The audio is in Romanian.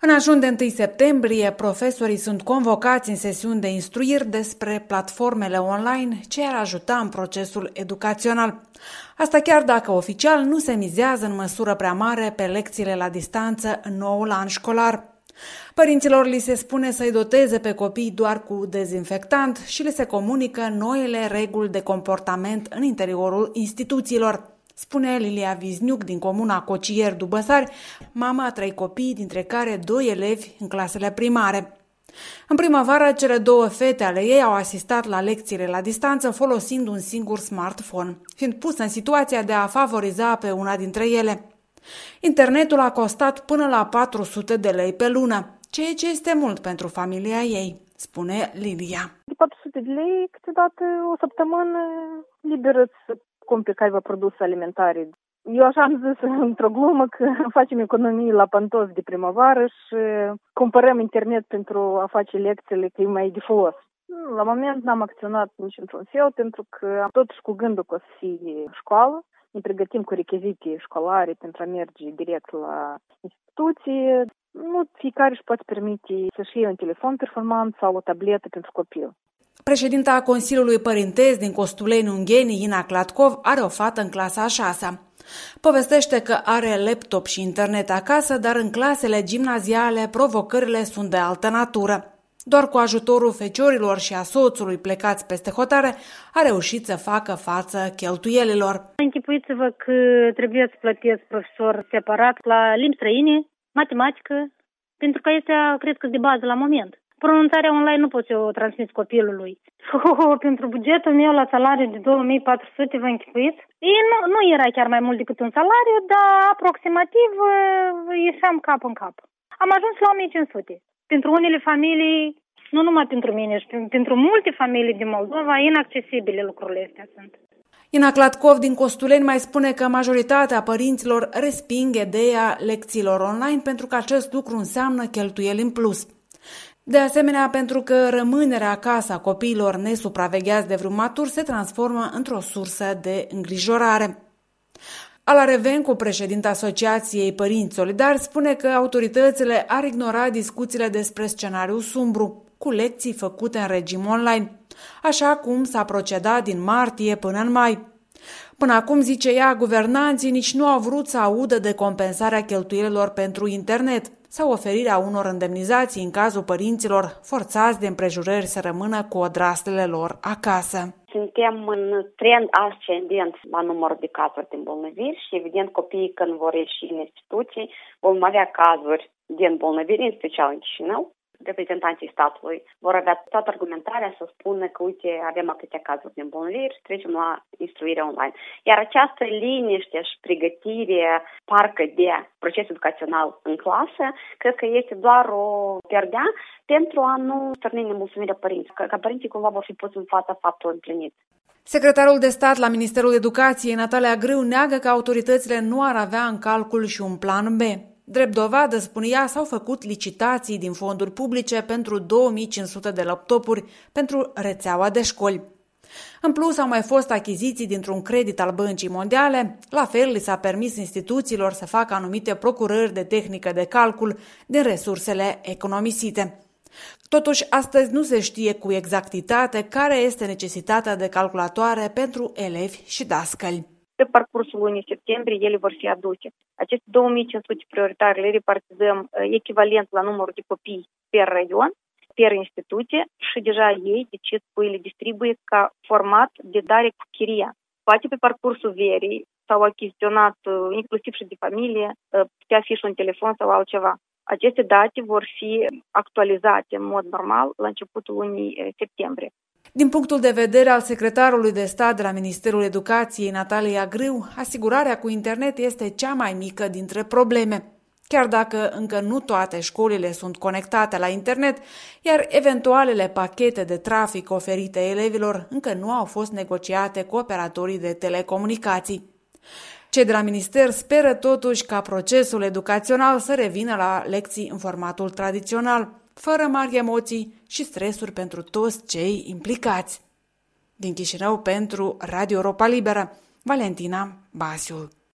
În ajun de 1 septembrie, profesorii sunt convocați în sesiuni de instruiri despre platformele online ce ar ajuta în procesul educațional. Asta chiar dacă oficial nu se mizează în măsură prea mare pe lecțiile la distanță în noul an școlar. Părinților li se spune să-i doteze pe copii doar cu dezinfectant și le se comunică noile reguli de comportament în interiorul instituțiilor, spune Lilia Vizniuc din comuna Cocier-Dubăsari, mama a 3 copii, dintre care 2 elevi în clasele primare. În primăvară, cele 2 fete ale ei au asistat la lecțiile la distanță folosind un singur smartphone, fiind pusă în situația de a favoriza pe una dintre ele. Internetul a costat până la 400 de lei pe lună, ceea ce este mult pentru familia ei, spune Lilia. De 400 de lei, câteodată o săptămână liberă să cumperi careva produse alimentare. Eu așa am zis într-o glumă că facem economii la pantofi de primăvară și cumpărăm internet pentru a face lecțiile, că e mai de folos. La moment n-am acționat nici într-un fel, pentru că totuși cu gândul că o să fie școală, ne pregătim cu rechizite școlare pentru a merge direct la instituție. Nu fiecare își poate permite să-și iei un telefon performant sau o tabletă pentru copil. Președinta Consiliului Părintesc din Costuleni Ungheni, Ina Clatcov, are o fată în clasa a 6-a. Povestește că are laptop și internet acasă, dar în clasele gimnaziale provocările sunt de altă natură. Doar cu ajutorul feciorilor și a soțului plecați peste hotare a reușit să facă față cheltuielilor. Închipuiți-vă că trebuie să plătesc profesor separat la limbi străine, matematică, pentru că este, cred că, de bază la moment. Pronunțarea online nu pot să o transmit copilului. Pentru bugetul meu la salariu de 2400, vă închipuiți? Nu era chiar mai mult decât un salariu, dar aproximativ ieșeam cap în cap. Am ajuns la 1500. Pentru unele familii, nu numai pentru mine, și pentru multe familii din Moldova, inaccesibile lucrurile astea sunt. Ina Clatcov din Costuleni mai spune că majoritatea părinților resping ideea lecțiilor online pentru că acest lucru înseamnă cheltuieli în plus. De asemenea, pentru că rămânerea acasă a copiilor nesupravegheați de vreun matur se transformă într-o sursă de îngrijorare. Ala Revencu, președinta Asociației Părinți Solidari, spune că autoritățile ar ignora discuțiile despre scenariul sumbru, cu lecții făcute în regim online, așa cum s-a procedat din martie până în mai. Până acum, zice ea, guvernanții nici nu au vrut să audă de compensarea cheltuielilor pentru internet sau oferirea unor indemnizații în cazul părinților forțați de împrejurări să rămână cu odraslele lor acasă. Suntem în trend ascendent la numărul de cazuri de îmbolnăviri și, evident, copiii când vor ieși în instituții vom avea cazuri de îmbolnăviri, în special în Chișinău. Reprezentanții statului vor avea toată argumentarea să spună că, uite, avem atâtea cazuri de îmbolnăviri și trecem la instruire online. Iar această liniște și pregătire, parcă de proces educațional în clasă, cred că este doar o perdea pentru a nu stârni nemulțumirea părinților, ca părinții cumva vor fi puși în fața faptului împlinit. Secretarul de stat la Ministerul Educației, Natalia Grâu, neagă că autoritățile nu ar avea în calcul și un plan B. Drept dovadă, spune ea, s-au făcut licitații din fonduri publice pentru 2500 de laptopuri pentru rețeaua de școli. În plus, au mai fost achiziții dintr-un credit al Băncii Mondiale, la fel li s-a permis instituțiilor să facă anumite procurări de tehnică de calcul din resursele economisite. Totuși, astăzi nu se știe cu exactitate care este necesitatea de calculatoare pentru elevi și dascăli. Pe parcursul lunii septembrie ele vor fi aduse. Aceste 2500 prioritare le repartizăm echivalent la numărul de copii per raion, per instituție și deja ei decid cui le distribuie ca format de dare cu chiria. Poate pe parcursul verii s-au achiziționat inclusiv și de familie, putea fi și un telefon sau altceva. Aceste date vor fi actualizate în mod normal la începutul lunii septembrie. Din punctul de vedere al secretarului de stat de la Ministerul Educației, Natalia Grâu, asigurarea cu internet este cea mai mică dintre probleme. Chiar dacă încă nu toate școlile sunt conectate la internet, iar eventualele pachete de trafic oferite elevilor încă nu au fost negociate cu operatorii de telecomunicații. Cei de la minister speră totuși ca procesul educațional să revină la lecții în formatul tradițional, fără mari emoții și stresuri pentru toți cei implicați. Din Chișinău pentru Radio Europa Liberă, Valentina Basiul.